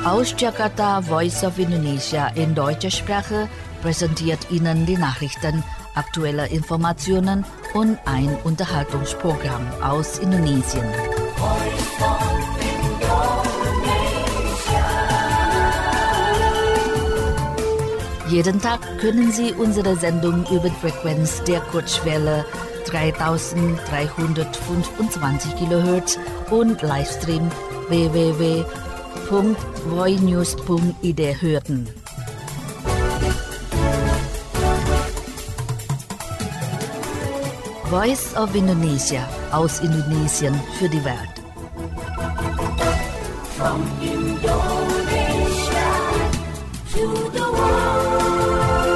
Aus Jakarta, Voice of Indonesia in deutscher Sprache präsentiert Ihnen die Nachrichten, aktuelle Informationen und ein Unterhaltungsprogramm aus Indonesien. Jeden Tag können Sie unsere Sendung über die Frequenz der Kurzwelle 3325 kHz und Livestream www.voinews.id hören. Voice of Indonesia, aus Indonesien für die Welt. From Indonesia to the world.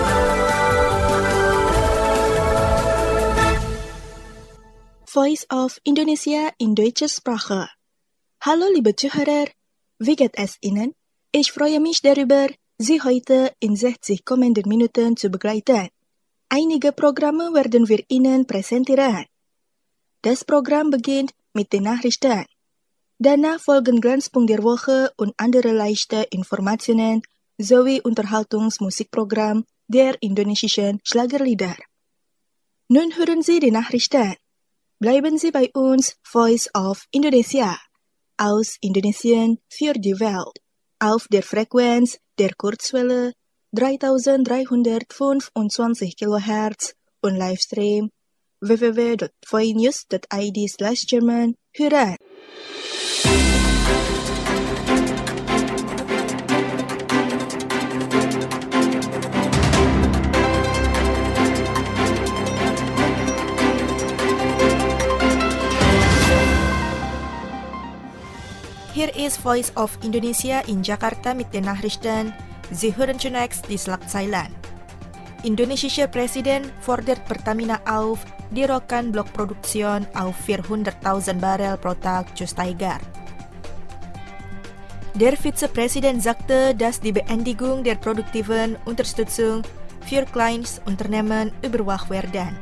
Voice of Indonesia in deutscher Sprache. Hallo liebe Zuhörer, wie geht es Ihnen? Ich freue mich darüber, Sie heute in 60 kommenden Minuten zu begleiten. Einige Programme werden wir Ihnen präsentieren. Das Programm beginnt mit den Nachrichten. Danach folgen Glanzpunkt der Woche und andere leichte Informationen sowie Unterhaltungsmusikprogramm der indonesischen Schlagerlieder. Nun hören Sie die Nachrichten. Bleiben Sie bei uns, Voice of Indonesia, aus Indonesien für die Welt, auf der Frequenz der Kurzwelle 3325 kHz und Livestream www.voinews.id/German hören. Hier ist Voice of Indonesia in Jakarta mit den Nachrichten. Sie hören zunächst die Schlagzeilen. Indonesischer Präsident fordert Pertamina auf, die Rokan-Blockproduktion auf 400.000 Barrel pro Tag zu steigern. Der Vizepräsident sagte, dass die Beendigung der produktiven Unterstützung für Kleinstunternehmen überwacht werden.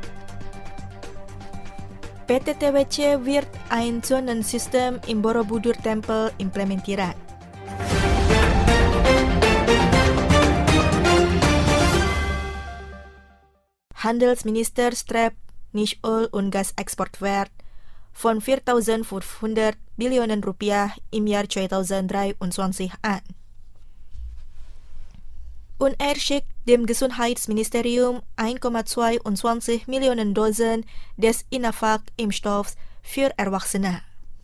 PT TWC wird ein Zonensystem im Borobudur-Tempel implementieren. Handelsminister strebt nicht Öl- und Gasexportwert von 4.500 Billionen Rupiah im Jahr 2023 an. Und er schickt dem Gesundheitsministerium 1,22 Millionen Dosen des Inavac-Impfstoffs für Erwachsene.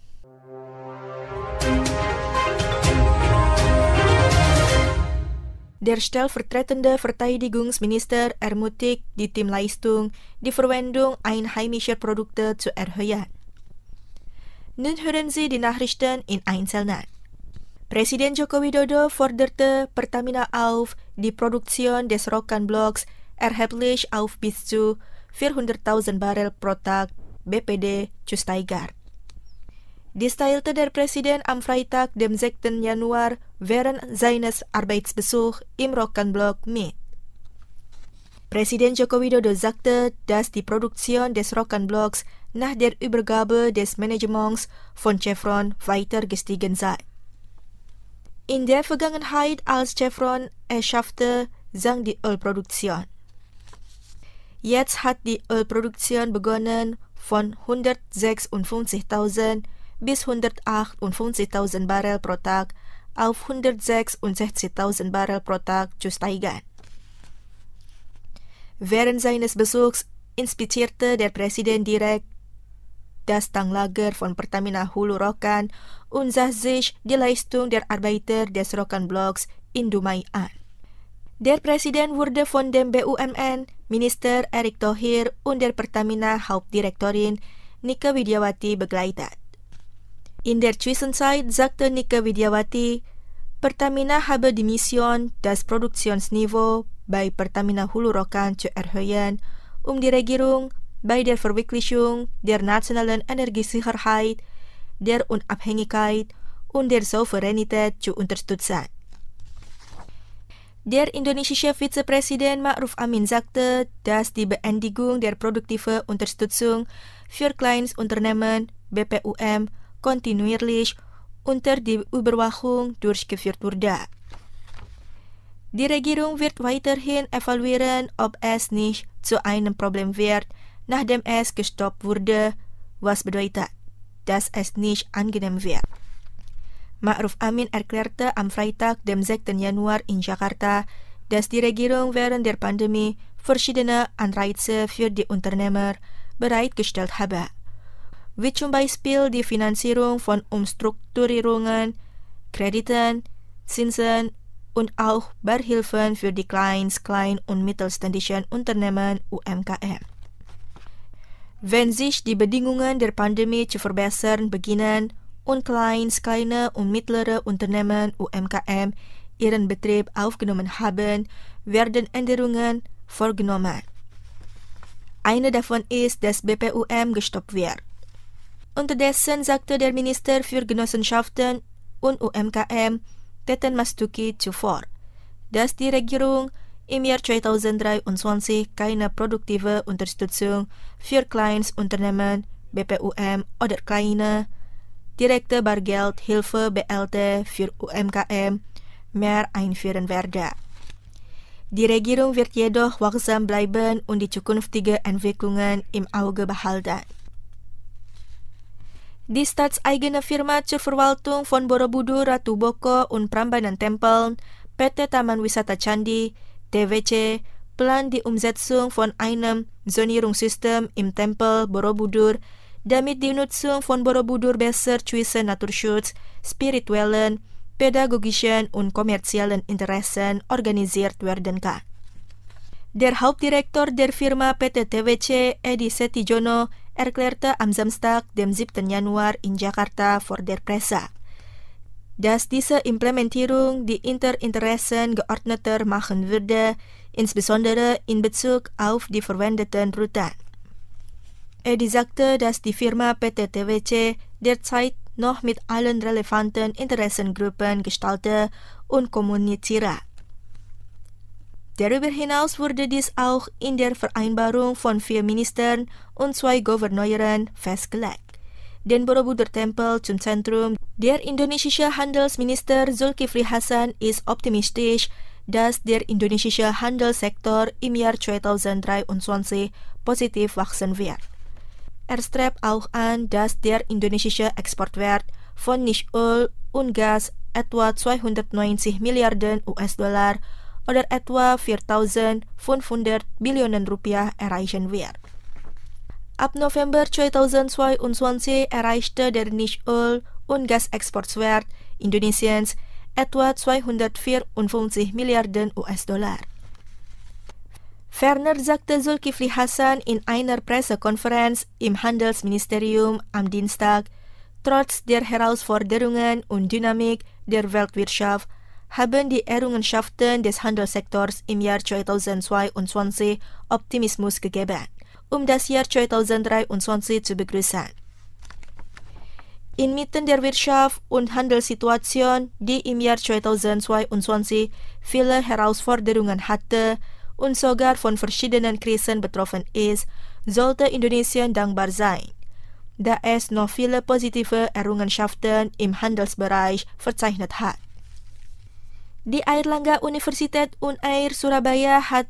Der stellvertretende Verteidigungsminister ermutigt die Teamleistung, die Verwendung einheimischer Produkte zu erhöhen. Nun hören Sie die Nachrichten in Einzelnen. Presiden Joko Widodo forderte Pertamina auf, die Produktion des Rokan-Blocks erheblich auf bis zu 400.000 Barrel pro Tag BPD zu steigern. Dies teilte der Präsident am Freitag, dem 6. Januar, während seines Arbeitsbesuchs im Rokan-Block mit. Präsident Joko Widodo sagte, dass die Produktion des Rokan-Blocks nach der Übergabe des Managements von Chevron weiter gestiegen sei. In der Vergangenheit, als Chevron es schaffte, sank die Ölproduktion. Jetzt hat die Ölproduktion begonnen von 156.000 bis 158.000 Barrel pro Tag auf 166.000 Barrel pro Tag zu steigern. Während seines Besuchs inspizierte der Präsident direkt das Tanklager von Pertamina Hulu Rokan und sah sich die Leistung der Arbeiter des Rokan-Blocks in Dumai an. Der Präsident wurde von dem BUMN-Minister Erick Thohir und der Pertamina-Hauptdirektorin Nike Widiawati begleitet. In der Zwischenzeit sagte Nike Widiawati, Pertamina habe die Mission, das Produktionsniveau bei Pertamina Hulu Rokan zu erhöhen, um die Regierung bei der Verwirklichung der nationalen Energiesicherheit, der Unabhängigkeit und der Souveränität zu unterstützen. Der indonesische Vizepräsident Ma'ruf Amin sagte, dass die Beendigung der produktiven Unterstützung für Kleinstunternehmen BPUM kontinuierlich unter die Überwachung durchgeführt wurde. Die Regierung wird weiterhin evaluieren, ob es nicht zu einem Problem wird, nachdem es gestoppt wurde, was bedeutet, dass es nicht angenehm wird. Ma'ruf Amin erklärte am Freitag, dem 6. Januar in Jakarta, dass die Regierung während der Pandemie verschiedene Anreize für die Unternehmer bereitgestellt habe, wie zum Beispiel die Finanzierung von Umstrukturierungen, Krediten, Zinsen und auch Beihilfen für die klein- und mittelständischen Unternehmen UMKM. Wenn sich die Bedingungen der Pandemie zu verbessern beginnen und kleine und mittlere Unternehmen UMKM ihren Betrieb aufgenommen haben, werden Änderungen vorgenommen. Eine davon ist, dass BPUM gestoppt wird. Unterdessen sagte der Minister für Genossenschaften und UMKM, Teten Mastuki, zuvor, dass die Regierung im Jahr 2023 keine produktive Unterstützung für Kleinstunternehmen BPUM oder kleine direkte Bargeldhilfe BLT für UMKM mehr einführen werde. Die Regierung wird jedoch wachsam bleiben und die zukünftigen Entwicklungen im Auge behalten. Die staatseigene Firma zur Verwaltung von Borobudur Ratu Boko und Prambanan Tempeln, PT Taman Wisata Candi, TWC, plant die Umsetzung von einem Zonierungssystem im Tempel Borobudur, damit die Nutzung von Borobudur besser zwischen Naturschutz, spirituellen, pädagogischen und kommerziellen Interessen organisiert werden kann. Der Hauptdirektor der Firma PT TWC, Edi Setijono, erklärte am Samstag, dem 7. Januar in Jakarta vor der Presse, dass diese Implementierung die Interinteressen geordneter machen würde, insbesondere in Bezug auf die verwendeten Routen. Edi sagte, dass die Firma PT TWC derzeit noch mit allen relevanten Interessengruppen gestalte und kommuniziere. Darüber hinaus wurde dies auch in der Vereinbarung von 4 Ministern und 2 Gouverneuren festgelegt. Den Borobudur-Tempel zum Zentrum der indonesische Handelsminister Zulkifli Hasan ist optimistisch, dass der indonesische Handelssektor im Jahr 2023 positiv wachsen wird. Er strebt auch an, dass der indonesische Exportwert von Nischöl und Gas etwa 290 Milliarden US-Dollar oder etwa 4.500 Billionen Rupiah erreichen wird. Ab November 2022 erreichte der Nischöl- und Gasexportwert Indonesiens etwa 254 Milliarden US-Dollar. Ferner sagte Zulkifli Hasan in einer Pressekonferenz im Handelsministerium am Dienstag, trotz der Herausforderungen und Dynamik der Weltwirtschaft haben die Errungenschaften des Handelssektors im Jahr 2022 Optimismus gegeben, um das Jahr 2023 zu begrüßen. Inmitten der Wirtschaft- und Handelssituation, die im Jahr 2022 viele Herausforderungen hatte und sogar von verschiedenen Krisen betroffen ist, sollte Indonesien dankbar sein, da es noch viele positive Errungenschaften im Handelsbereich verzeichnet hat. Die Airlangga Universität Unair Surabaya hat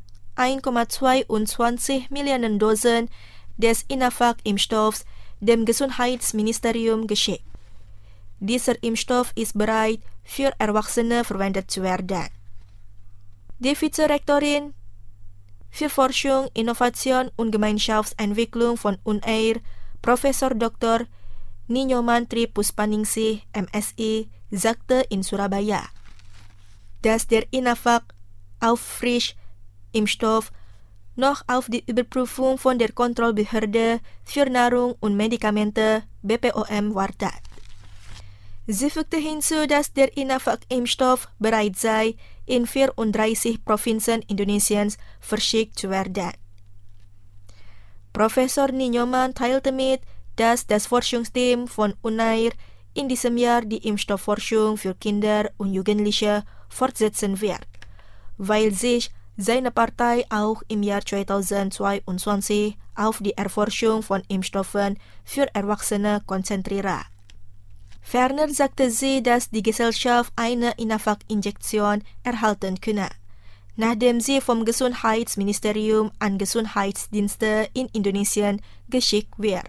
1,22 Millionen Dosen des Inavac-Impfstoffs dem Gesundheitsministerium geschickt. Dieser Impfstoff ist bereit, für Erwachsene verwendet zu werden. Die Vizerektorin für Forschung, Innovation und Gemeinschaftsentwicklung von Unair, Professor Dr. Ninyoman Tri Puspaningsih, MSI, sagte in Surabaya, dass der Inavac-Auffrisch-Impfstoff noch auf die Überprüfung von der Kontrollbehörde für Nahrung und Medikamente BPOM wartet. Sie fügte hinzu, dass der Inavac-Impfstoff bereit sei, in 34 Provinzen Indonesiens verschickt zu werden. Professor Ninyoman teilte mit, dass das Forschungsteam von Unair in diesem Jahr die Impfstoffforschung für Kinder und Jugendliche fortsetzen wird, weil sich seine Partei auch im Jahr 2022 auf die Erforschung von Impfstoffen für Erwachsene konzentriere. Ferner sagte sie, dass die Gesellschaft eine Inafak-Injektion erhalten könne, nachdem sie vom Gesundheitsministerium an Gesundheitsdienste in Indonesien geschickt wird.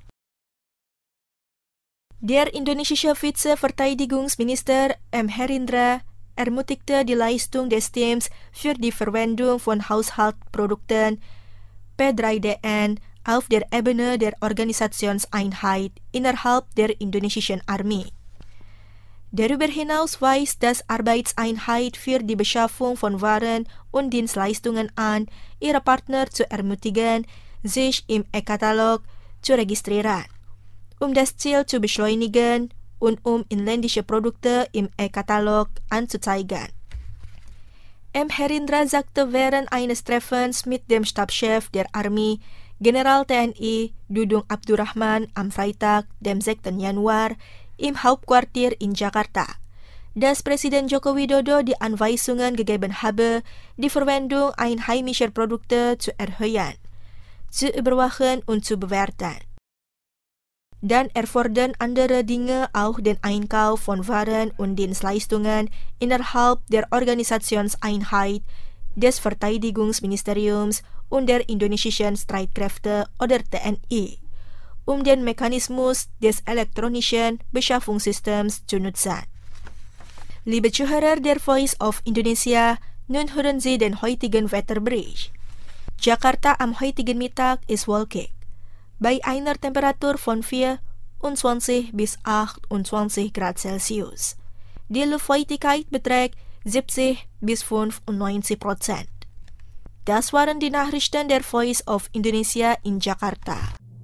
Der indonesische Vizeverteidigungsminister M. Herindra ermutigte die Leistung des Teams für die Verwendung von Haushaltsprodukten P3DN auf der Ebene der Organisationseinheit innerhalb der indonesischen Armee. Darüber hinaus weist das Arbeitseinheit für die Beschaffung von Waren und Dienstleistungen an, ihre Partner zu ermutigen, sich im E-Katalog zu registrieren, um das Ziel zu beschleunigen und um inländische Produkte im E-Katalog anzuzeigen. M. Herindra sagte während eines Treffens mit dem Stabschef der Armee, General TNI Dudung Abdurrahman am Freitag, dem 6. Januar, im Hauptquartier in Jakarta, dass Presiden Joko Widodo die Anweisungen gegeben habe, die Verwendung einheimischer Produkte zu erhöhen, zu überwachen und zu bewerten. Dann erfordern andere Dinge auch den Einkauf von Waren und Dienstleistungen innerhalb der Organisationseinheit des Verteidigungsministeriums und der indonesischen Streitkräfte oder TNI, um den Mechanismus des elektronischen Beschaffungssystems zu nutzen. Liebe Zuhörer der Voice of Indonesia, nun hören Sie den heutigen Wetterbericht. Jakarta am heutigen Mittag ist wolkig, bei einer Temperatur von 24 bis 28 Grad Celsius. Die Luftfeuchtigkeit beträgt 70 bis 95%. Das waren die Nachrichten der Voice of Indonesia in Jakarta.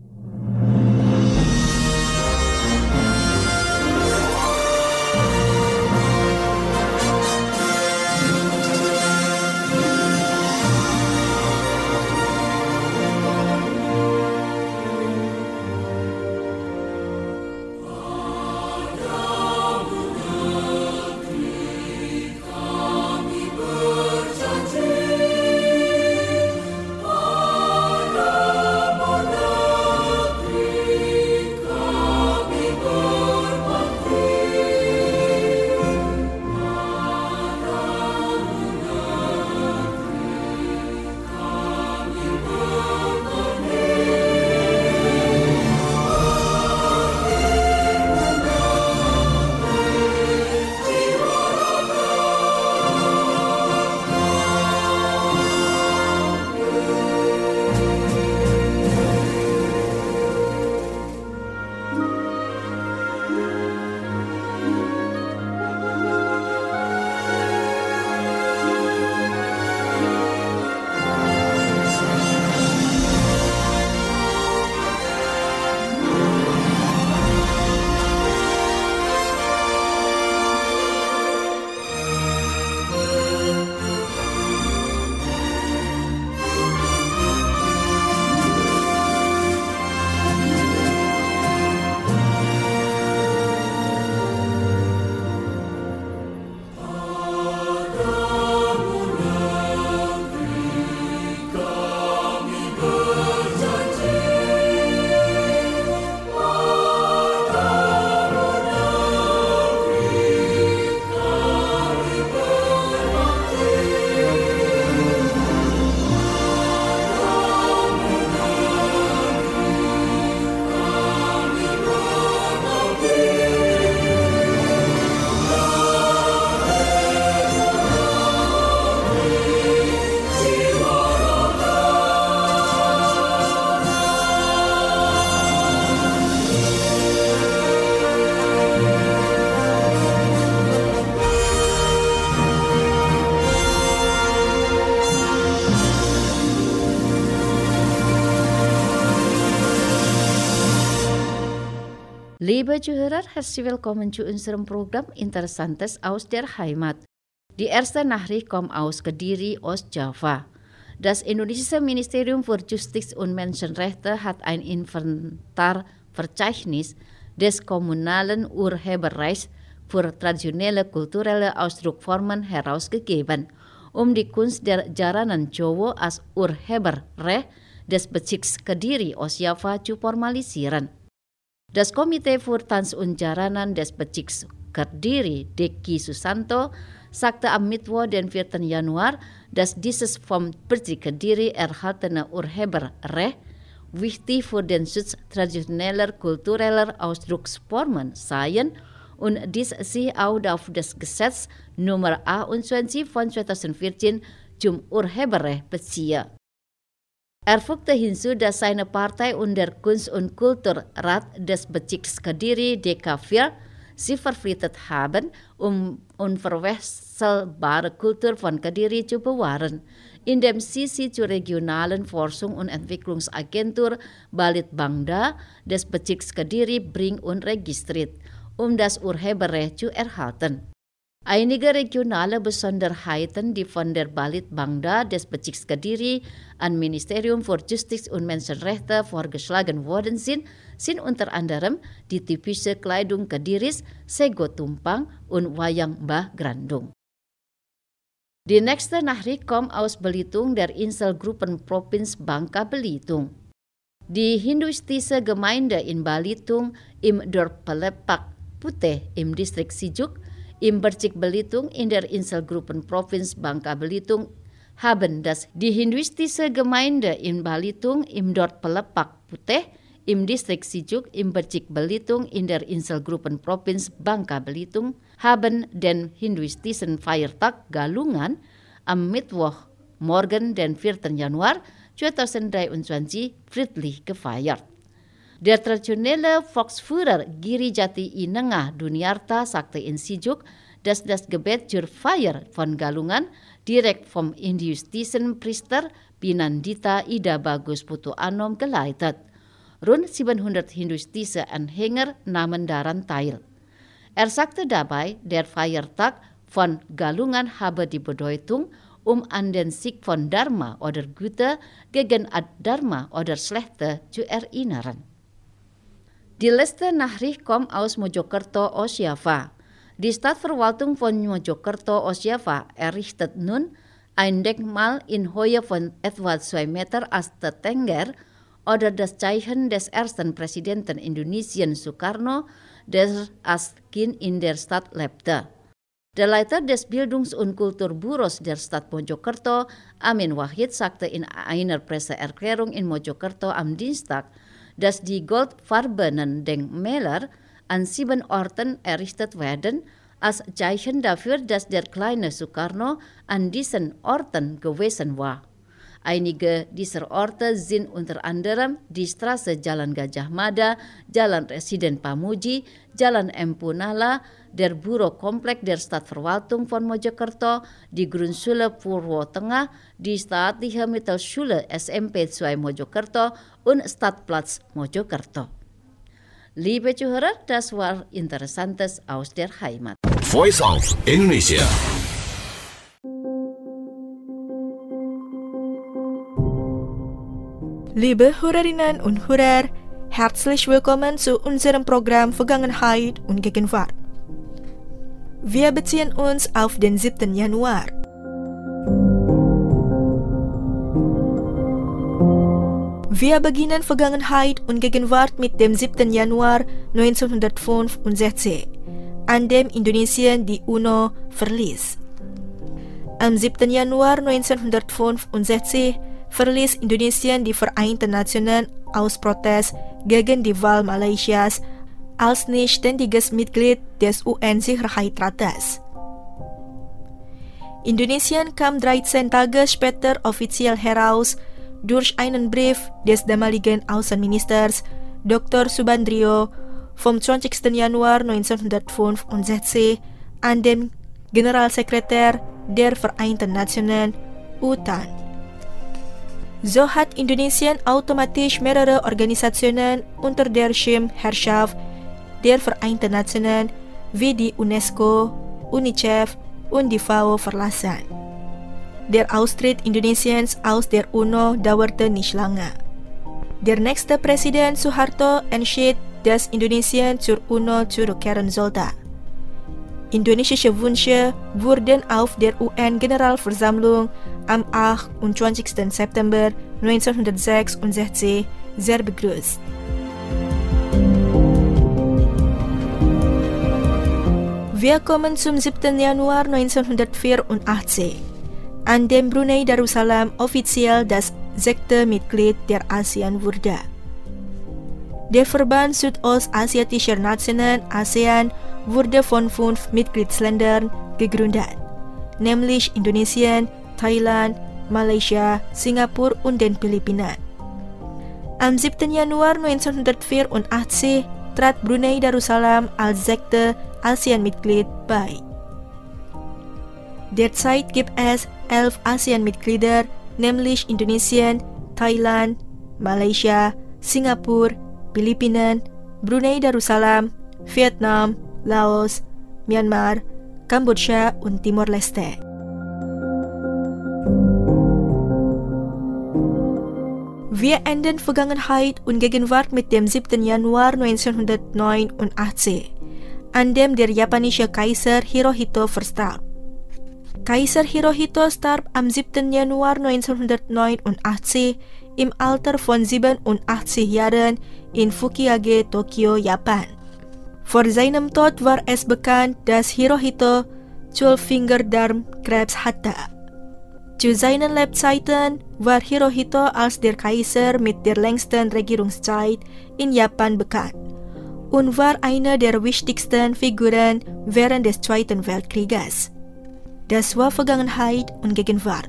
Liebe Zuhörer, herzlich willkommen zu unserem Programm Interessantes aus der Heimat. Die erste Nachricht kommt aus Kediri, Ostjava. Das indonesische Ministerium für Justiz und Menschenrechte hat ein Inventarverzeichnis des kommunalen Urheberrechts für traditionelle kulturelle Ausdrucksformen herausgegeben, um die Kunst der Jaranan Jawa als Urheberrecht des Bezirks Kediri, Ostjava zu formalisieren. Das Komitee für Tanz und Jaranan des Bezirks Kediri, Deki Susanto, sagte am Mittwoch, den 4. Januar, dass dieses vom Bezirk Kediri erhaltene Urheberrecht wichtig für den Schutz traditioneller kultureller Ausdrucksformen seien und dies sich auch auf das Gesetz Nummer 21 von 2014 zum Urheberrecht beziehe. Er fügte hinzu, dass seine Partei und der Kunst- und Kulturrat des Bezirks Kediri DK4 sie verpflichtet haben, unverwechselbare Kultur von Kediri zu bewahren, indem sie zur regionalen Forschung- und Entwicklungsagentur Balitbangda des Bezirks Kediri bringt und registriert, das Urheberrecht zu erhalten. Einige regionale Besonderheiten, die von der Balitbangda des Bezirks Kediri an Ministerium für Justiz und Menschenrechte vorgeschlagen worden sind unter anderem die typische Kleidung Kediris, Sego Tumpang und Wayang Mbah Grandung. Die nächste Nachricht kommt aus Belitung, der Inselgruppenprovinz Bangka Belitung. Die hinduistische Gemeinde in Belitung im Dorf Pelepak Putih im Distrik Sijuk im Bezirk Belitung in der Inselgruppenprovinz Bangka Belitung haben die hinduistische Gemeinde in Belitung im Dorf Pelepak Putih im Distrik Sijuk im Bezirk Belitung in der Inselgruppenprovinz Bangka Belitung haben den hinduistischen Feiertag Galungan am Mittwochmorgen, den 4. Januar 2023 friedlich gefeiert. Der traditionelle Volksführer Giri Jati Inengah Duniarta sagte in Sijuk, dass das Gebet zur Feier von Galungan direkt vom hinduistischen Priester Pinandita Ida Bagus Putu Anom geleitet. Rund 700 hinduistische Anhänger nahmen daran teil. Er sagte dabei, der Feiertag von Galungan habe die Bedeutung, an den Sieg von Dharma oder Güte gegen Adharma oder Schlechte zu erinnern. Die letzte Nachricht kommt aus Mojokerto, Ostjava. Die Stadtverwaltung von Mojokerto, Ostjava errichtet nun ein Denkmal in Höhe von etwa 2 Meter Aste Tengger oder das Zeichen des ersten Präsidenten Indonesien Sukarno, der als Kind in der Stadt lebte. Der Leiter des Bildungs- und Kulturbüros der Stadt Mojokerto, Amin Wahid, sagte in einer Presseerklärung in Mojokerto am Dienstag, dass die goldfarbenen Denkmäler an 7 Orten errichtet werden, als Zeichen dafür, dass der kleine Sukarno an diesen Orten gewesen war. Einige dieser Orte sind unter anderem die Straße Jalan Gajah Mada, Jalan Residen Pamuji, Jalan Empunala, der Bürokompleks der Stadtverwaltung von Mojokerto, die Grundschule Purwo Tengah, die staatliche Mittelschule SMP 2 Mojokerto und Stadtplatz Mojokerto. Liebe Zuhörer, das war Interessantes aus der Heimat. Voice of Indonesia. Liebe Hörerinnen und Hörer, herzlich willkommen zu unserem Programm Vergangenheit und Gegenwart. Wir beziehen uns auf den 7. Januar. Wir beginnen Vergangenheit und Gegenwart mit dem 7. Januar 1965, an dem Indonesien die UNO verließ. Am 7. Januar 1965 verließ Indonesien die Vereinten Nationen aus Protest gegen die Wahl Malaysias als nicht ständiges Mitglied des UN-Sicherheitsrates. Indonesien kam 13 Tage später offiziell heraus durch einen Brief des damaligen Außenministers Dr. Subandrio vom 20. Januar 1965 an den Generalsekretär der Vereinten Nationen, UTAN. So hat Indonesien automatisch mehrere Organisationen unter der Schirmherrschaft der Vereinten Nationen wie die UNESCO, UNICEF und die FAO verlassen. Der Austritt Indonesiens aus der UNO dauerte nicht lange. Der nächste Präsident Suharto entschied, dass Indonesien zur UNO zurückkehren sollte. Indonesische Wünsche wurden auf der UN-Generalversammlung am 28. September 1966 sehr begrüßt. Wir kommen zum 7. Januar 1984, an dem Brunei Darussalam offiziell das 6. Mitglied der ASEAN wurde. Der Verband Südostasiatischer Nationen ASEAN wurde von 5 Mitgliedsländern gegründet, nämlich Indonesien, Thailand, Malaysia, Singapur und den Philippinen. Am 7. Januar 1984 trat Brunei Darussalam als 6. ASEAN-Mitglied bei. Derzeit gibt es 11 ASEAN-Mitglieder, nämlich Indonesien, Thailand, Malaysia, Singapur, Philippinen, Brunei Darussalam, Vietnam, Laos, Myanmar, Kambodscha und Timor-Leste. Wir enden Vergangenheit und Gegenwart mit dem 7. Januar 1989, an dem der japanische Kaiser Hirohito verstarb. Kaiser Hirohito starb am 7. Januar 1989 im Alter von 87 Jahren in Fukiage, Tokio, Japan. Vor seinem Tod war es bekannt, dass Hirohito 12-Finger-Darmkrebs hatte. Zu seinen Lebzeiten war Hirohito als der Kaiser mit der längsten Regierungszeit in Japan bekannt und war einer der wichtigsten Figuren während des Zweiten Weltkrieges. Das war Vergangenheit und Gegenwart.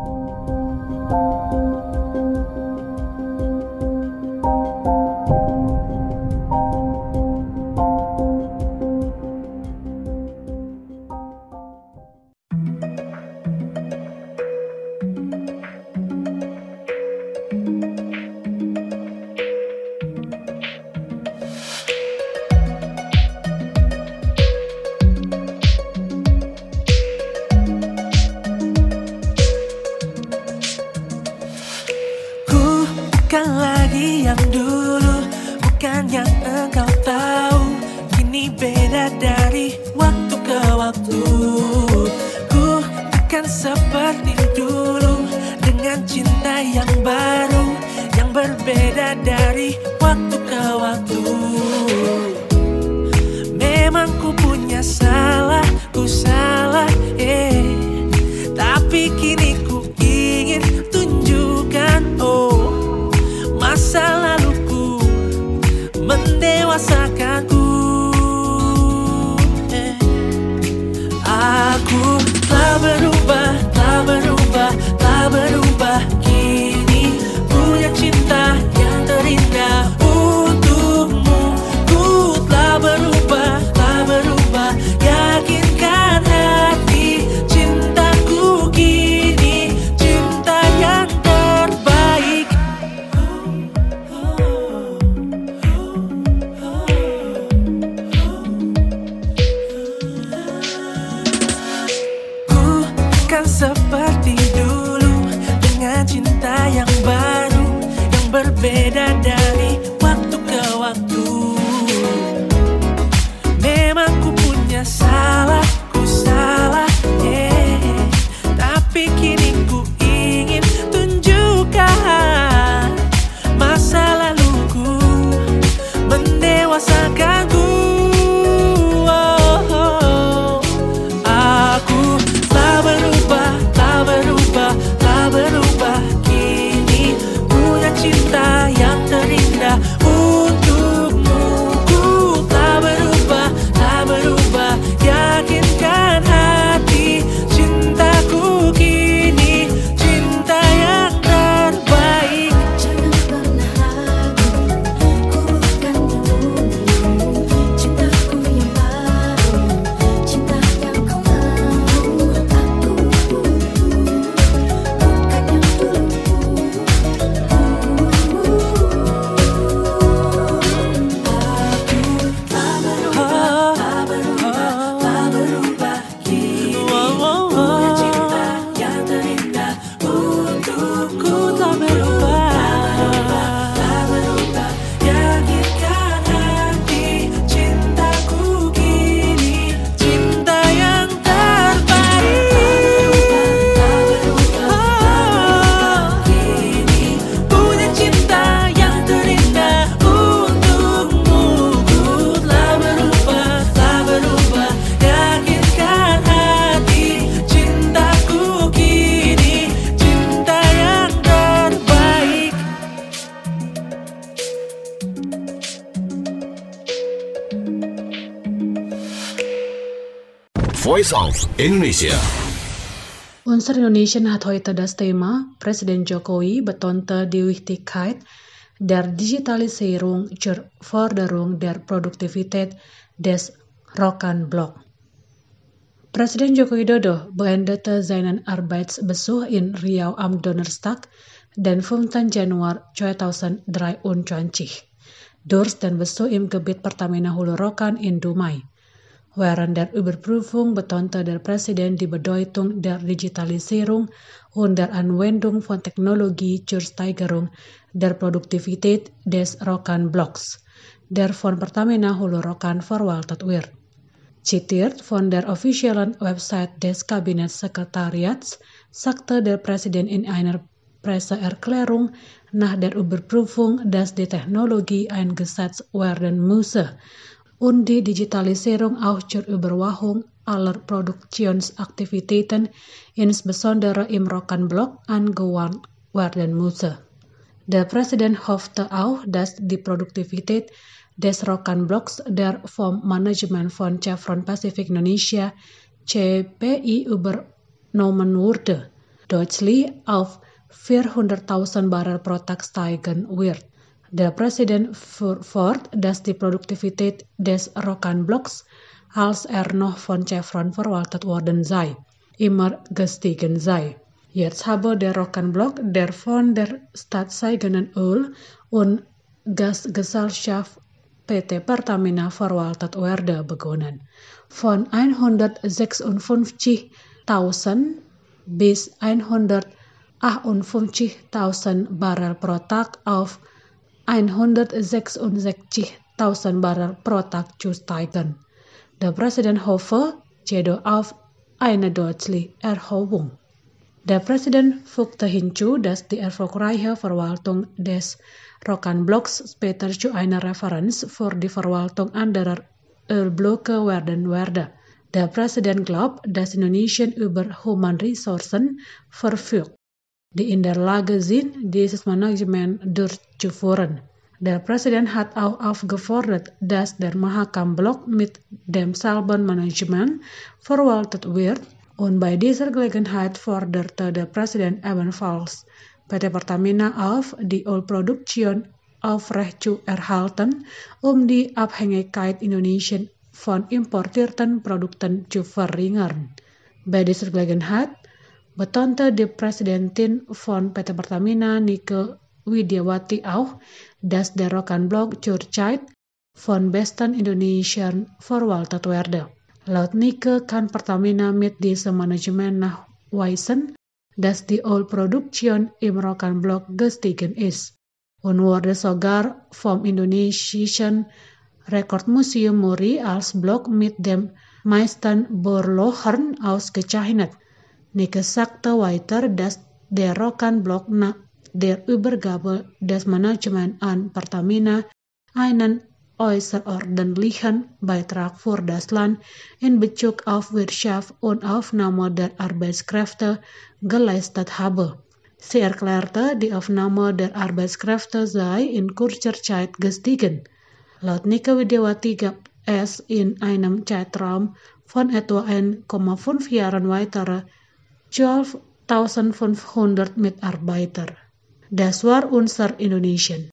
Bukan lagi yang dulu, bukan yang engkau tahu. Kini beda dari waktu ke waktu. Ku bukan seperti dulu, dengan cinta yang baru, yang berbeda dari waktu ke waktu. Memang ku punya salah, ku salah, tapi kini ku ingin tunjukkan, masa laluku mendewasakanku. Aku telah berubah, telah berubah, telah berubah. Kini punya cinta yang terindah untukmu. Voice of Indonesia. Unsur Indonesia hat heute das Thema Presiden Jokowi betonte die Wichtigkeit der Digitalisierung zur Förderung der Produktivität des Rokanblok. Presiden Joko Widodo beendete seinen Arbeitsbesuch in Riau am Donnerstag, den 5. Januar 2023. Durch den Besuch im Gebiet Pertamina Hulu Rokan in Dumai. Während der Überprüfung betonte der Präsident die Bedeutung der Digitalisierung und der Anwendung von Technologie zur Steigerung der Produktivität des Rokanblocks, der von Pertamina Hulu Rokan verwaltet wird. Zitiert von der offiziellen Website des Kabinettssekretariats sagte der Präsident in einer Presseerklärung nach der Überprüfung, dass die Technologie eingesetzt werden müsse und die Digitalisierung auch zur Überwachung aller Produktionsaktivitäten, insbesondere im Rokanblok, angewandt werden müsse. Der Präsident hoffte auch, dass die Produktivität des Rokanblocks, der vom Management von Chevron Pacific Indonesia (CPI) übernommen wurde, deutlich auf 400.000 Barrel pro Tag steigen wird. Der Präsident fuhr fort, dass die Produktivität des Rokanblocks, als noch von Chevron verwaltet worden sei, immer gestiegen sei. Jetzt habe der Rokanblok, der von der staatseigenen Öl- und Gasgesellschaft PT Pertamina verwaltet werde, begonnen. Von 156.000 bis 158.000 Barrel pro Tag auf 166.000 Barrel pro Tag zu steigen. Der Präsident hoffe jedoch auf eine deutliche Erhöhung. Der Präsident fügte hinzu, dass die erfolgreiche Verwaltung des Rokanblocks später zu einer Referenz für die Verwaltung anderer Ölblöcke werden werde. Der Präsident glaubt, dass Indonesien über Humanressourcen verfügt, die in der Lage sind, dieses Management durchzuführen. Der Präsident hat auch aufgefordert, dass der Mahakam-Block mit demselben Management verwaltet wird, und bei dieser Gelegenheit forderte der Präsident ebenfalls PT Pertamina auf, die Ölproduktion aufrecht zu erhalten, die Abhängigkeit Indonesiens von importierten Produkten zu verringern. Bei dieser Gelegenheit betonte die Präsidentin von PT Pertamina, Nike Widiawati, auch, dass der Rokanblok zurzeit von besten Indonesiern verwaltet werde. Laut Nike kann Pertamina mit diesem Management nachweisen, dass die Ölproduktion im Rokanblok gestiegen ist und wurde sogar vom indonesischen Rekordmuseum Muri als Block mit dem meisten Bohrlochen ausgezeichnet. Nike sagte weiter, dass der Rokanblok nach der Übergabe des Managements an Pertamina einen äußerordentlichen Beitrag für das Land in Bezug auf Wirtschaft und Aufnahme der Arbeitskräfte geleistet habe. Sie erklärte, die Aufnahme der Arbeitskräfte sei in kurzer Zeit gestiegen. Laut Nike Widiawati gab es in einem Zeitraum von etwa 1,5 Jahren weitere 12.500 Mitarbeiter. Das war unser Indonesien.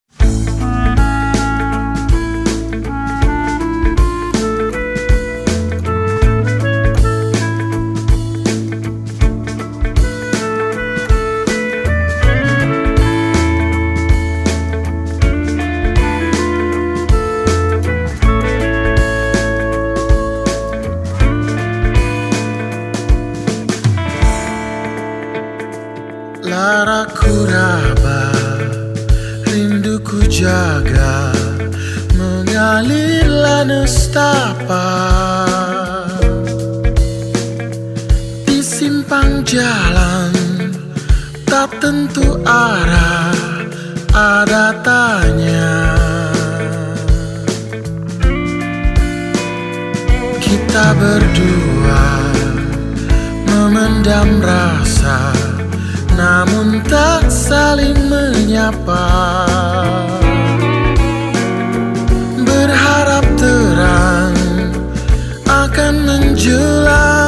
Laraku raba, rinduku jaga, mengalirlah nestapa di simpang jalan, tak tentu arah, ada tanya. Kita berdua memendam rasa, namun tak saling menyapa. Berharap terang akan menjelang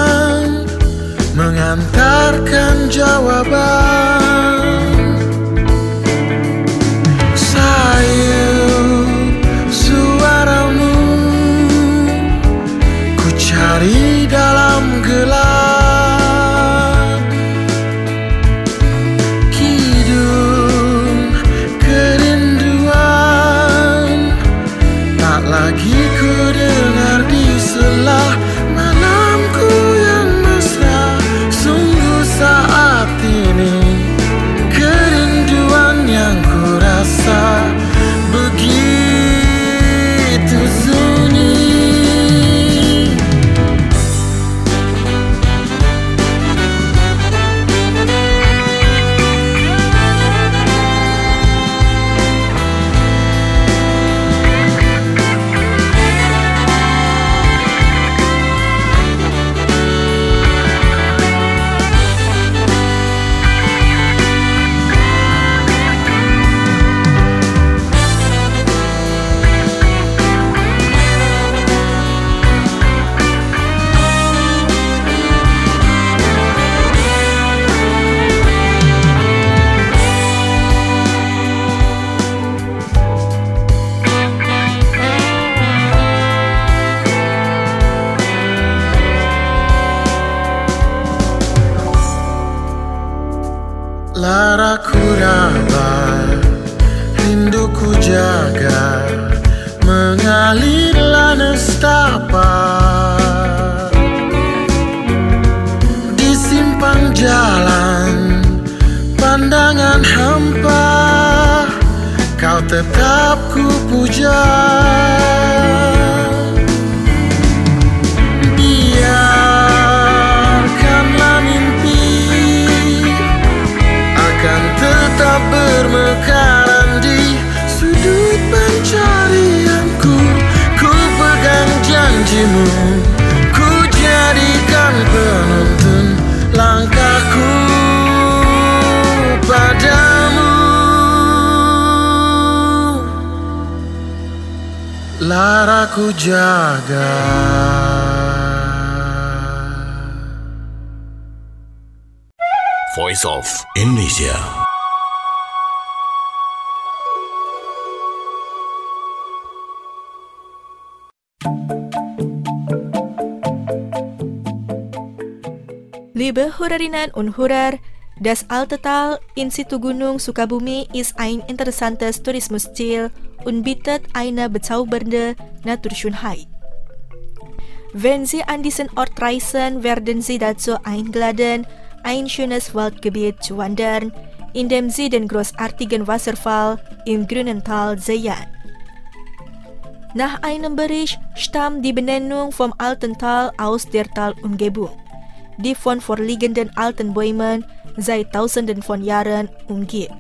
janjimu, ku jadikan penuntun langkahku padamu. Lara ku jaga. Voice of Indonesia. Liebe Hörerinnen und Hörer, das alte Tal in Situ Gunung Sukabumi ist ein interessantes Tourismusziel und bietet eine bezaubernde Naturschönheit. Wenn Sie an diesen Ort reisen, werden Sie dazu eingeladen, ein schönes Waldgebiet zu wandern, in dem Sie den großartigen Wasserfall im grünen Tal sehen. Nach einem Bericht stammt die Benennung vom alten Tal aus der Talumgebung, die von vorliegenden alten Bäumen seit Tausenden von Jahren umgibt.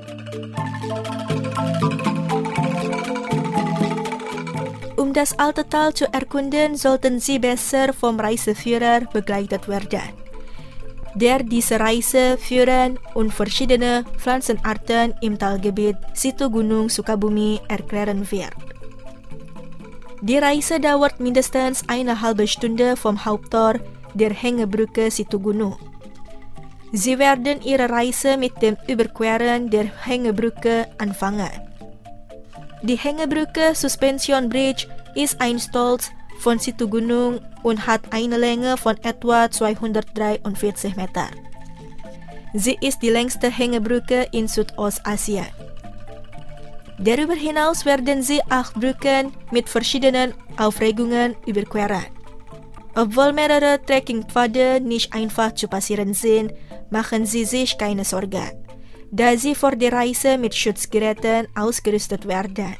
Um das alte Tal zu erkunden, sollten Sie besser vom Reiseführer begleitet werden, der diese Reise führen und verschiedene Pflanzenarten im Talgebiet Situ Gunung Sukabumi erklären wird. Die Reise dauert mindestens eine halbe Stunde vom Haupttor der Hängebrücke Situ Gunung. Sie werden Ihre Reise mit dem Überqueren der Hängebrücke anfangen. Die Hängebrücke Suspension Bridge ist ein Stolz von Situ Gunung und hat eine Länge von etwa 243 Meter. Sie ist die längste Hängebrücke in Südostasien. Darüber hinaus werden Sie 8 Brücken mit verschiedenen Aufregungen überqueren. Obwohl mehrere Trekkingpfade nicht einfach zu passieren sind, machen Sie sich keine Sorge, da Sie vor der Reise mit Schutzgeräten ausgerüstet werden.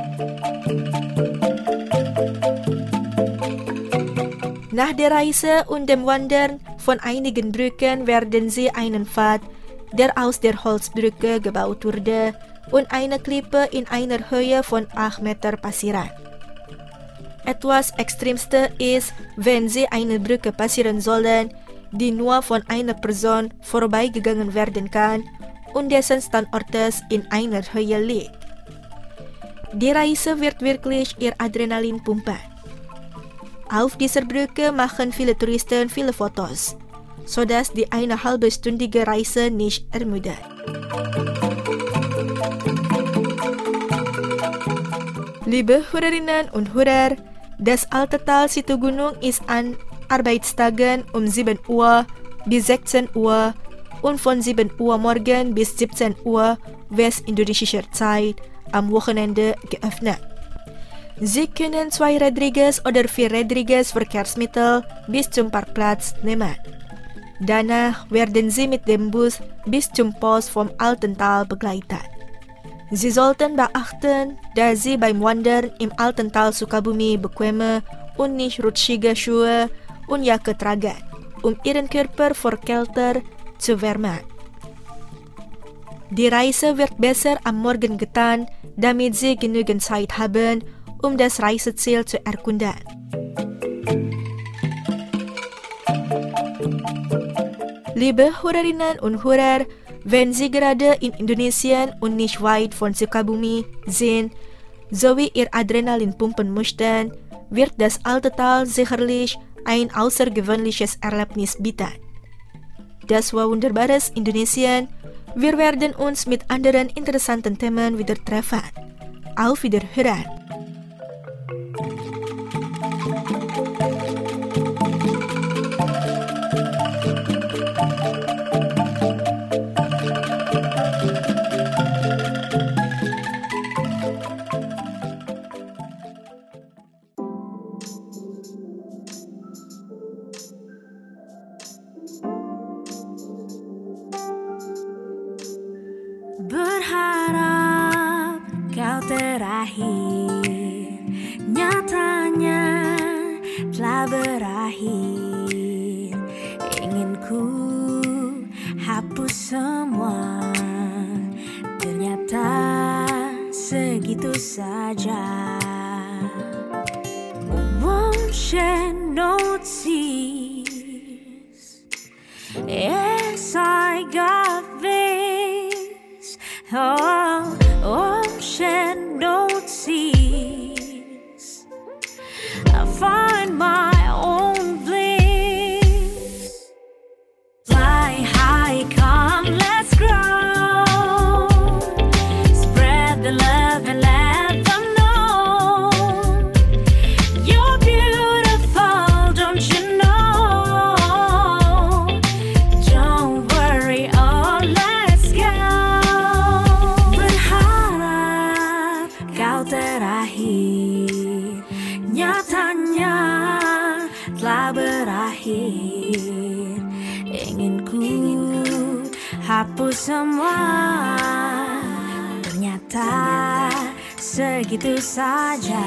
Nach der Reise und dem Wandern von einigen Brücken werden Sie einen Pfad, der aus der Holzbrücke gebaut wurde, und eine Klippe in einer Höhe von 8 Meter passieren. Etwas Extremste ist, wenn Sie eine Brücke passieren sollen, die nur von einer Person vorbeigegangen werden kann und dessen Standortes in einer Höhe liegt. Die Reise wird wirklich Ihr Adrenalin pumpen. Auf dieser Brücke machen viele Touristen viele Fotos, sodass die eine halbstündige Reise nicht ermüdet. Liebe Hörerinnen und Hörer, das alte Tal Situ Gunung ist an Arbeitstagen um 7 Uhr bis 16 Uhr und von 7 Uhr morgen bis 17 Uhr westindonesischer Zeit am Wochenende geöffnet. Sie können 2-rädriges oder 4-rädriges Verkehrsmittel bis zum Parkplatz nehmen. Danach werden Sie mit dem Bus bis zum Post vom alten Tal begleitet. Sie sollten beachten, dass Sie beim Wandern im alten Tal Sukabumi bequeme und nicht rutschige Schuhe und Jacke tragen, um Ihren Körper vor Kälte zu wärmen. Die Reise wird besser am Morgen getan, damit Sie genügend Zeit haben, um das Reiseziel zu erkunden. Liebe Hörerinnen und Hörer, wenn Sie gerade in Indonesien und nicht weit von Sukabumi sind, sowie Ihr Adrenalin pumpen möchten, wird das alte Tal sicherlich ein außergewöhnliches Erlebnis bieten. Das war wunderbares Indonesien. Wir werden uns mit anderen interessanten Themen wieder treffen. Auf Wiederhören! Berharap kau terakhir, nyatanya telah berakhir. Ingin ku hapus semua, ternyata segitu saja. Won't notice. Yes, I got this. Ocean notice. I find my own bliss. Fly high, come, let's grow. Spread the love and let them know you're beautiful, don't you know? Don't worry, oh, let's go. Berharap kau terakhir, nyatanya telah berakhir. Ingin ku hapus semua, ternyata segitu saja.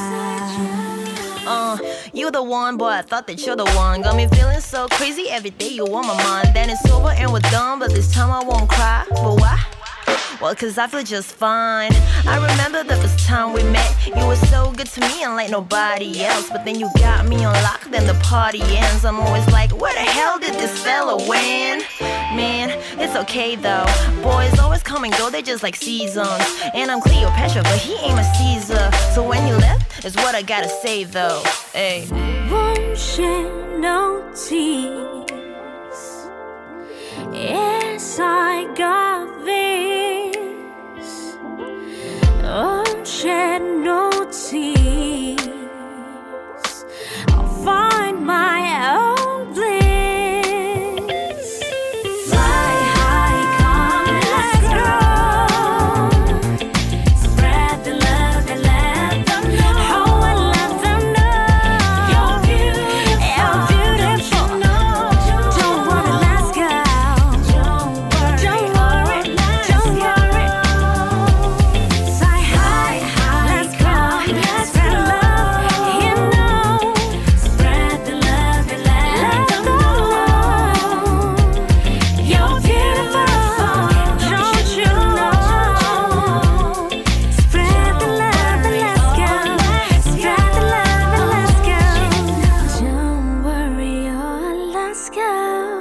You the one, boy, I thought that you're the one. Got me feeling so crazy, every day you on my mind. Then it's over and we're done, but this time I won't cry. But why? Well, cause I feel just fine. I remember the first time we met. You were so good to me, unlike nobody else. But then you got me on lock, then the party ends. I'm always like, where the hell did this fella win? Man, it's okay though. Boys always come and go, they're just like seasons. And I'm Cleopatra, but he ain't a Caesar. So when he left, is what I gotta say though. Hey. Won't you notice? Yes, I got this. Ocean notice. I'll find my own bliss. Fly high, come, let's go. Spread the love and let them know. Oh, and let them know you're beautiful. Don't worry, let's go. Don't worry, let's go. Fly high, let's go. Spread love, you know. Spread the love and let them know you're beautiful. Don't you know? Spread the love and let's go. Spread the love and let's go. Don't worry, oh, let's go.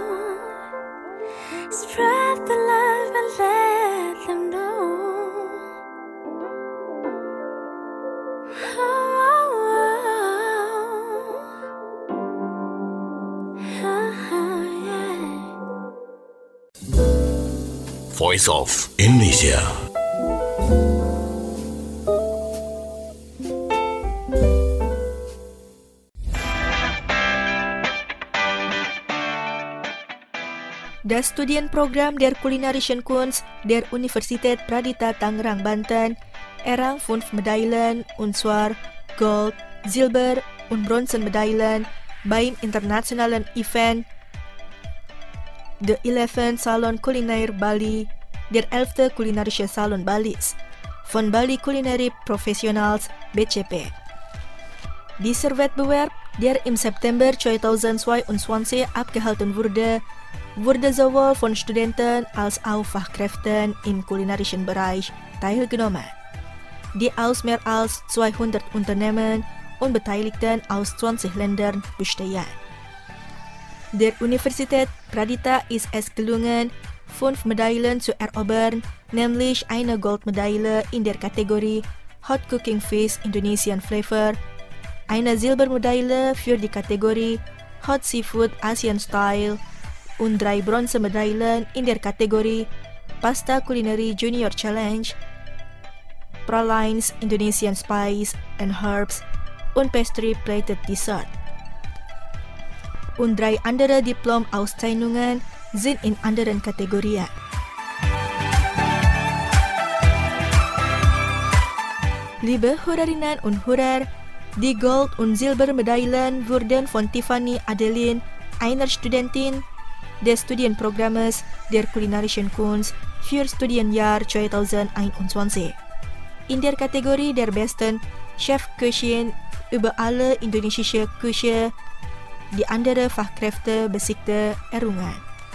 Spread the love and let them know. Voice of Indonesia. Das Studienprogramm der Kulinarischen Kunst der Universität Pradita Tangerang, Banten errang 5 Medaillen, und zwar Gold, Silber und Bronzemedaillen beim internationalen Event The 11th Salon Kulinair Bali, der 11. Kulinarische Salon Balis, von Bali Culinary Professionals BCP. Dieser Wettbewerb, der im September 2022 abgehalten wurde, wurde sowohl von Studenten als auch Fachkräften im kulinarischen Bereich teilgenommen, die aus mehr als 200 Unternehmen und Beteiligten aus 20 Ländern bestehen. Der Universität Pradita ist es gelungen, 5 Medaillen zu erobern, nämlich eine Goldmedaille in der Kategorie Hot Cooking Fish Indonesian Flavor, eine Silbermedaille für die Kategorie Hot Seafood Asian Style und 3 Bronzemedaillen in der Kategorie Pasta Culinary Junior Challenge, Pralines Indonesian Spice and Herbs und Pastry Plated Dessert. Und 3 andere Diplom-Auszeichnungen sind in anderen Kategorien. Liebe Hörerinnen und Hörer, die Gold- und Silbermedaillen wurden von Tiffany Adeline, einer Studentin des Studienprogrammes der Kulinarischen Kunst für Studienjahr 2021, in der Kategorie der besten Chefköchin über alle indonesische Küche, die andere Fachkräfte besiegte, errungen.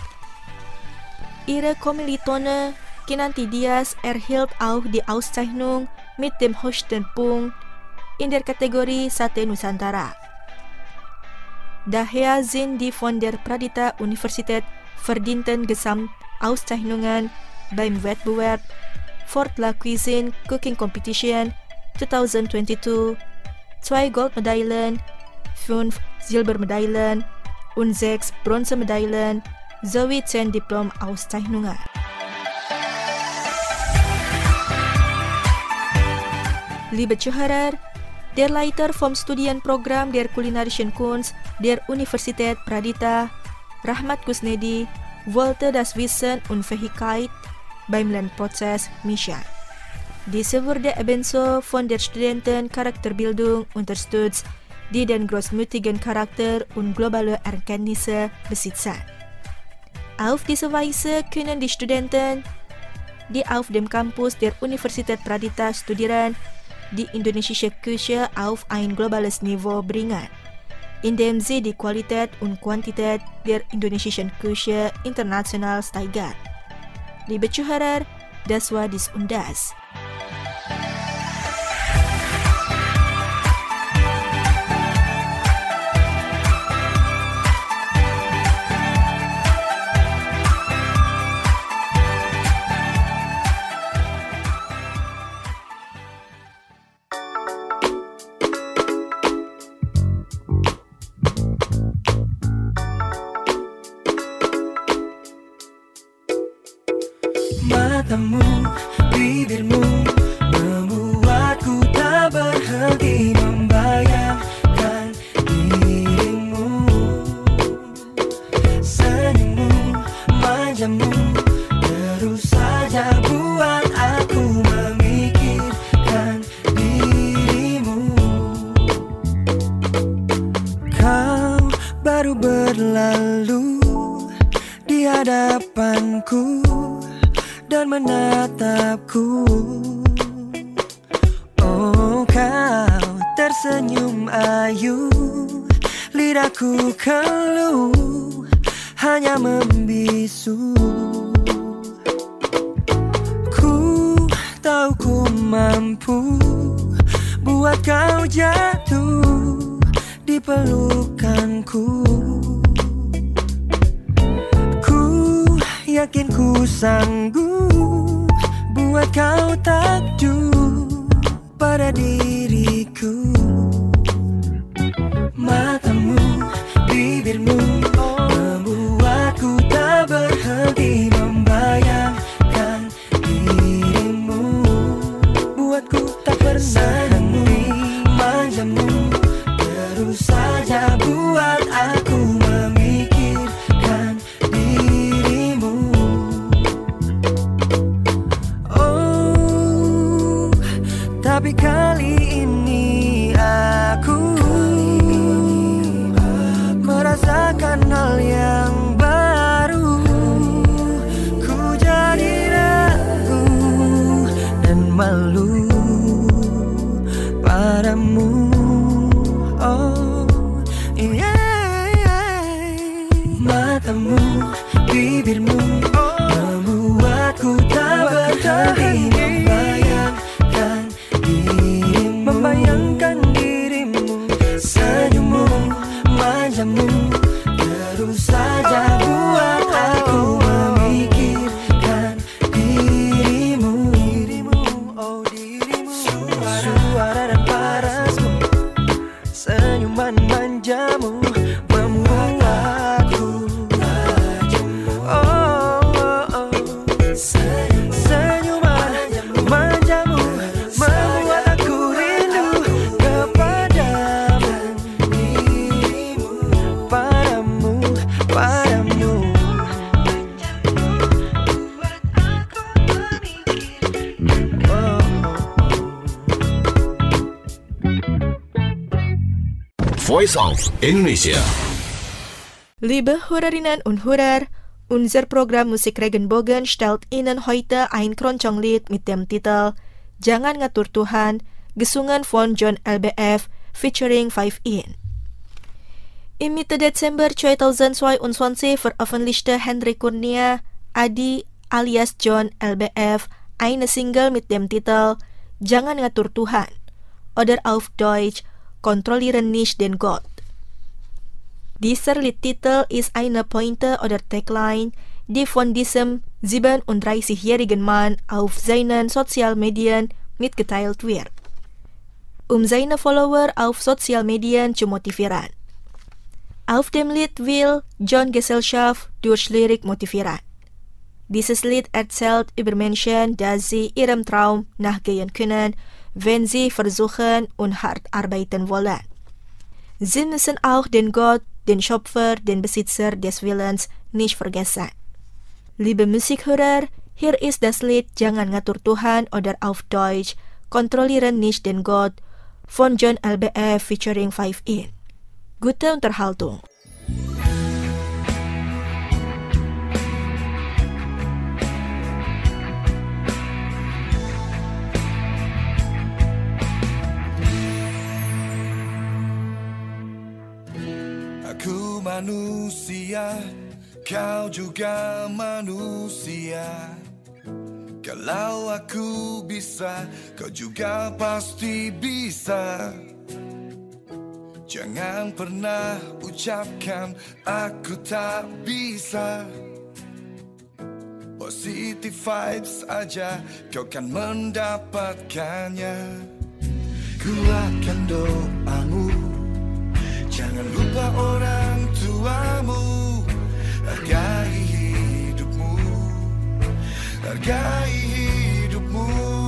Ihre Kommilitone Kinanti Diaz erhielt auch die Auszeichnung mit dem höchsten Punkt in der Kategorie Sate Nusantara. daher sind die von der Pradita Universität verdienten Gesamtauszeichnungen beim Wettbewerb Fort La Cuisine Cooking Competition 2022 2 Goldmedaillen, 5 Silbermedaillen und 6 Bronzemedaillen sowie 10 Diplomauszeichnungen. Liebe Zuhörer, der Leiter vom Studienprogramm der Kulinarischen Kunst der Universität Pradita, Rahmat Kusnedi, wollte das Wissen und Fähigkeit beim Lernprozess mischen. Diese wurde ebenso von der Studenten-Charakterbildung unterstützt, die den großmütigen Charakter und globale Erkenntnisse besitzen. Auf diese Weise können die Studenten, die auf dem Campus der Universität Pradita studieren, die indonesische Küche auf ein globales Niveau bringen, indem sie die Qualität und Quantität der indonesischen Küche international steigern. Liebe Zuhörer, das war dies und das. Matamu, bibirmu membuatku tak berhenti membayangkan dirimu. Senyummu, manjamu terus saja buat aku memikirkan dirimu. Kau baru berlalu di hadapanku dan menatapku. Oh, kau tersenyum ayu, lidahku keluh, hanya membisu. Ku tahu ku mampu buat kau jatuh di pelukanku. Yakin ku sanggup buat kau takjub pada diriku. Matamu, bibirmu membuatku tak berhenti membayangkan dirimu. Buatku tak berhenti manjamu, terus saja buat aku memikirkan dirimu. Tapi kali ini aku merasakan hal yang baru. Ku jadi ragu dan malu padamu. Oh, yeah. Matamu, bibirmu membuatku tak berhenti membayangkan dirimu. Senyummu, manjamu terus saja buat aku memikirkan dirimu. Oh dirimu, suara dan parasmu, senyuman manjamu membuatku rajamu. Oh, senyuman manjamu membuat aku rindu kepadamu, padamu, padamu. Voice of Indonesia. Liebe Hörerinnen und Hörer, unser Programm Musik Regenbogen stellt Ihnen heute ein Keroncong-Lied mit dem Titel Jangan Ngatur Tuhan, gesungen von John LBF featuring 5in. Im Mitte Dezember 2022 veröffentlichte Henry Kurnia Adi alias John LBF eine Single mit dem Titel Jangan Ngatur Tuhan oder auf Deutsch Kontrollieren nicht den Gott. Dieser Liedtitel ist eine Pointe oder Tagline, die von diesem 37-jährigen Mann auf seinen Sozialmedien mitgeteilt wird, seine Follower auf Sozialmedien zu motivieren. Auf dem Lied will John Gesellschaft durch Lyrik motivieren. Dieses Lied erzählt über Menschen, dass sie ihrem Traum nachgehen können, wenn sie versuchen und hart arbeiten wollen. Sie müssen auch den Gott, den Schöpfer, den Besitzer des Willens nicht vergessen. Liebe Musikhörer, hier ist das Lied Jangan Ngatur Tuhan oder auf Deutsch Kontrollieren nicht den Gott von John LBF featuring 5in. Gute Unterhaltung. Aku manusia, kau juga manusia. Kalau aku bisa, kau juga pasti bisa. Jangan pernah ucapkan aku tak bisa. Positive vibes aja, kau kan mendapatkannya. Kuatkan doamu, jangan lupa orang tuamu. Hargai hidupmu, hargai hidupmu.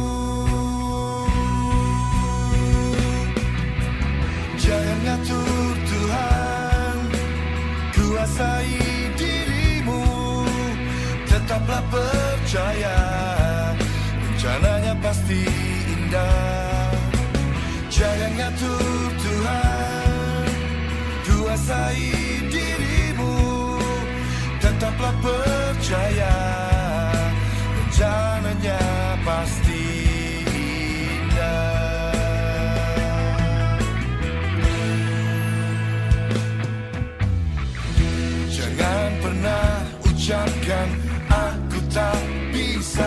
Jangan ngatur Tuhan, kuasai dirimu. Tetaplah percaya, rencananya pasti indah. Jangan ngatur Tuhan, kuasai dirimu. Tetaplah percaya, rencananya pasti indah. Jangan pernah ucapkan aku tak bisa.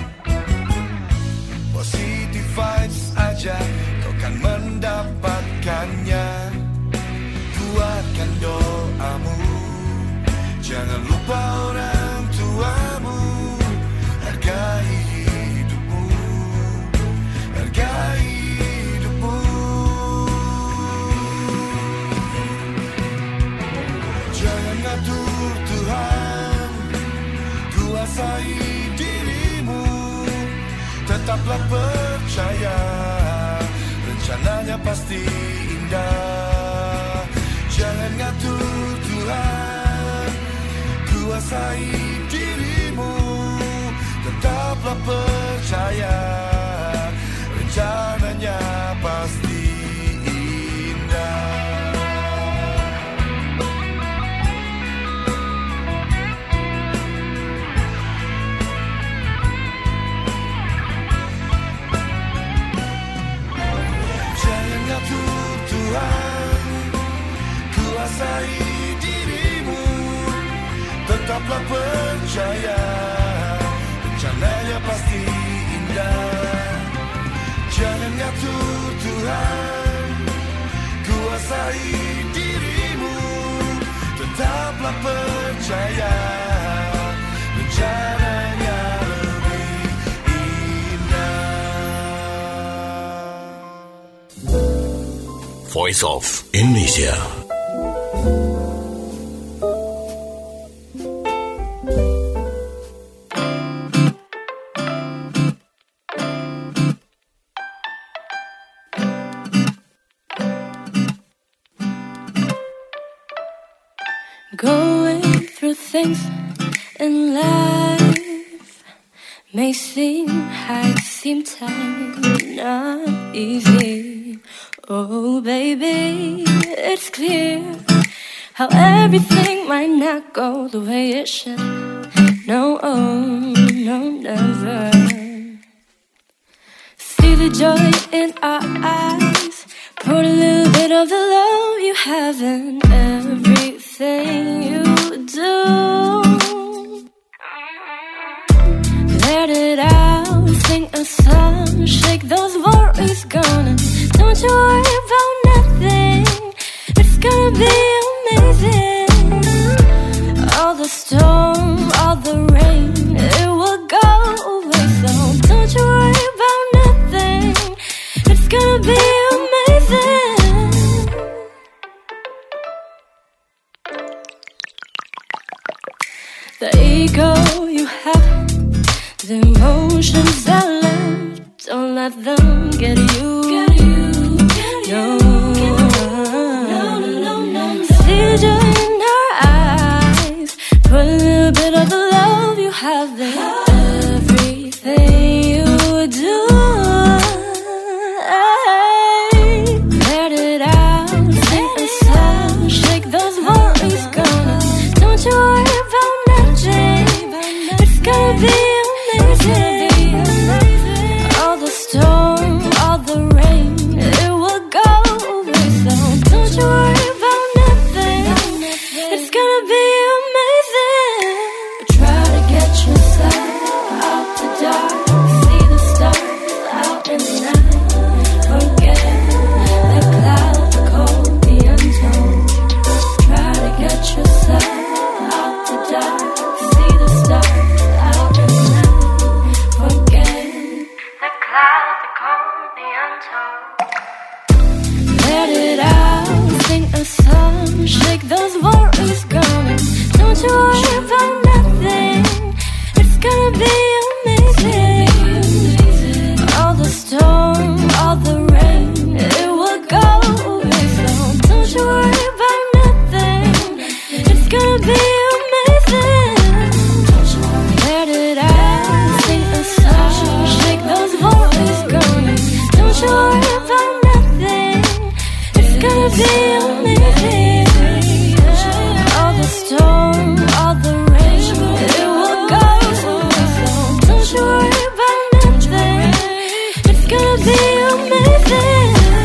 Positive vibes aja, kau kan mendapatkannya. Kuatkan doamu, jangan lupa orang tuamu. Hargai hidupmu, hargai hidupmu. Jangan ngatur Tuhan, kuasai dirimu. Tetaplah percaya, rencananya pasti indah. Jangan ngatur Tuhan, kuasai dirimu. Tetaplah percaya, rencananya pasti indah. Jangan ngatur Tuhan, kuasai dirimu. Tetaplah percaya, rencananya pasti indah. Jangan ngatur Tuhan, kuasai dirimu. Tetaplah percaya, rencananya lebih indah. Voice of Indonesia. Going through things in life may seem high, seem tight, not easy. Oh baby, it's clear how everything might not go the way it should. No, oh, no, never. See the joy in our eyes, pour a little bit of the love you have in everything you do. Let it out, sing a song, shake those worries gone. Don't you worry about nothing, it's gonna be amazing. the storm, all the rain, it will go away. So don't you worry about nothing. It's gonna be amazing. The ego you have, the emotions that left, don't let them get you. See joy in her eyes, put a little bit of the love you have in everything you do. Let it out, sing a song, shake those worries gone. Don't you worry about nothing. It's gonna be amazing. All the storm, all the rain, it will go away. So don't you worry about nothing. It's gonna be amazing. But try to get yourself out the dark, see the stars out in the night. Forget the cloud, the cold, the untold. Try to get yourself out the dark, see the stars out in the night. Forget the cloud, the cold, the untold. Let it out, sing a song, shake those worries gone. Don't you worry about nothing. It's gonna be amazing. All the storm, all the rain, it will go away. So don't you worry about nothing. It's gonna be amazing. Let it out, sing a song, shake those worries gone. Don't you worry about nothing. It's gonna be amazing. All the storm, all the rain, it will go away. So don't you worry about nothing. It's gonna be amazing.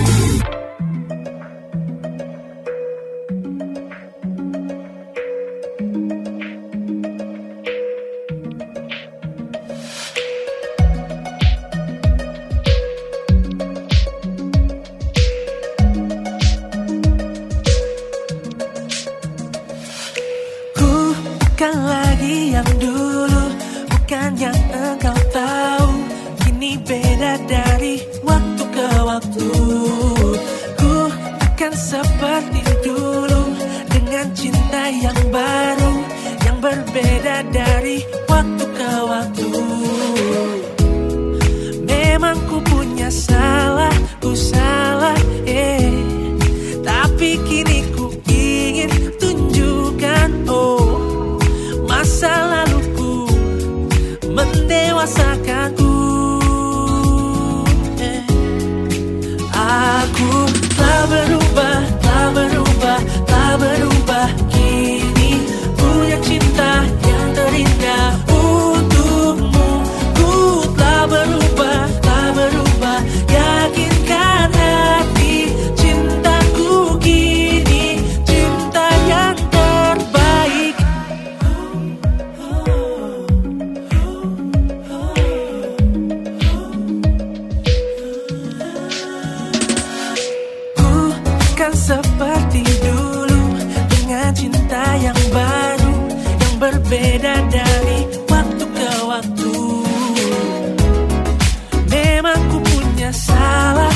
Ku bukan lagi yang dulu, bukan yang engkau tahu. Kini beda dari waktu ke waktu. Ku bukan seperti dulu, dengan cinta yang baru, yang berbeda dari waktu ke waktu. Memang ku punya salah, ku salah, tapi kini ku ingin tunjukkan, oh, masa laluku mendewasakanku. Aku telah berubah, telah berubah, telah berubah. Kini punya cinta yang terindah untukmu. Ku telah berubah, telah berubah. Yakinkan hati, cintaku kini cinta yang terbaik. Ku bukan seperti dulu, dengan cinta yang baru, yang berbeda dari waktu ke waktu. Memang ku punya salah,